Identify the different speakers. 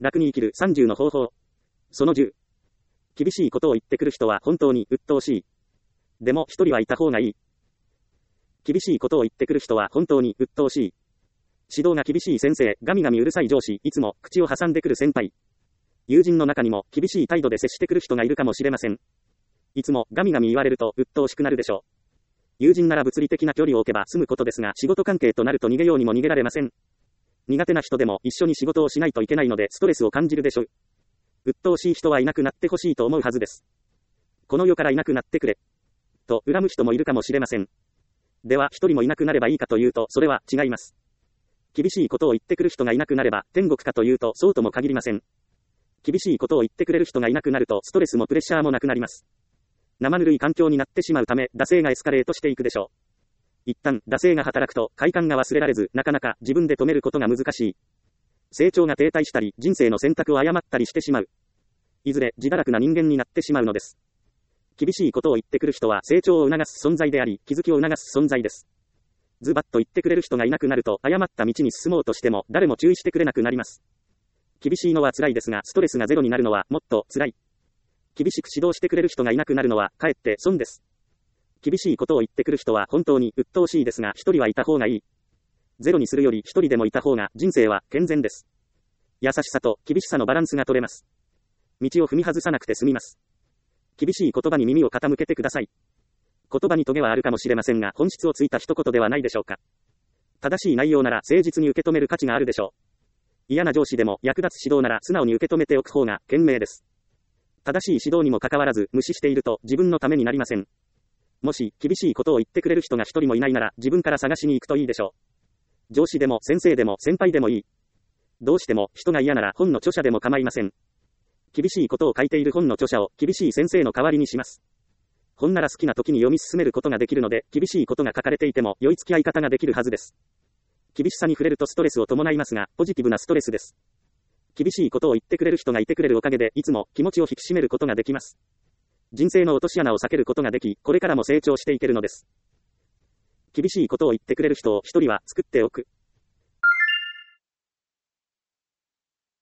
Speaker 1: 楽に生きる30の方法。その10。厳しいことを言ってくる人は本当に鬱陶しい。でも一人はいた方がいい。厳しいことを言ってくる人は本当に鬱陶しい。指導が厳しい先生、ガミガミうるさい上司、いつも口を挟んでくる先輩。友人の中にも厳しい態度で接してくる人がいるかもしれません。いつもガミガミ言われると鬱陶しくなるでしょう。友人なら物理的な距離を置けば済むことですが、仕事関係となると逃げようにも逃げられません。苦手な人でも一緒に仕事をしないといけないのでストレスを感じるでしょう。鬱陶しい人はいなくなってほしいと思うはずです。この世からいなくなってくれ。と恨む人もいるかもしれません。では一人もいなくなればいいかというと、それは違います。厳しいことを言ってくる人がいなくなれば天国かというとそうとも限りません。厳しいことを言ってくれる人がいなくなるとストレスもプレッシャーもなくなります。生ぬるい環境になってしまうため、惰性がエスカレートしていくでしょう。一旦惰性が働くと快感が忘れられず、なかなか自分で止めることが難しい。成長が停滞したり、人生の選択を誤ったりしてしまう。いずれ自堕落な人間になってしまうのです。厳しいことを言ってくる人は成長を促す存在であり、気づきを促す存在です。ズバッと言ってくれる人がいなくなると、誤った道に進もうとしても誰も注意してくれなくなります。厳しいのは辛いですが、ストレスがゼロになるのはもっと辛い。厳しく指導してくれる人がいなくなるのはかえって損です。厳しいことを言ってくる人は本当に鬱陶しいですが、一人はいた方がいい。ゼロにするより一人でもいた方が人生は健全です。優しさと厳しさのバランスが取れます。道を踏み外さなくて済みます。厳しい言葉に耳を傾けてください。言葉にトゲはあるかもしれませんが、本質をついた一言ではないでしょうか。正しい内容なら誠実に受け止める価値があるでしょう。嫌な上司でも役立つ指導なら素直に受け止めておく方が賢明です。正しい指導にもかかわらず無視していると自分のためになりません。もし厳しいことを言ってくれる人が一人もいないなら自分から探しに行くといいでしょう。上司でも先生でも先輩でもいい。どうしても人が嫌なら本の著者でも構いません。厳しいことを書いている本の著者を厳しい先生の代わりにします。本なら好きな時に読み進めることができるので、厳しいことが書かれていても良い付き合い方ができるはずです。厳しさに触れるとストレスを伴いますが、ポジティブなストレスです。厳しいことを言ってくれる人がいてくれるおかげでいつも気持ちを引き締めることができます。人生の落とし穴を避けることができ、これからも成長していけるのです。厳しいことを言ってくれる人を一人は作っておく。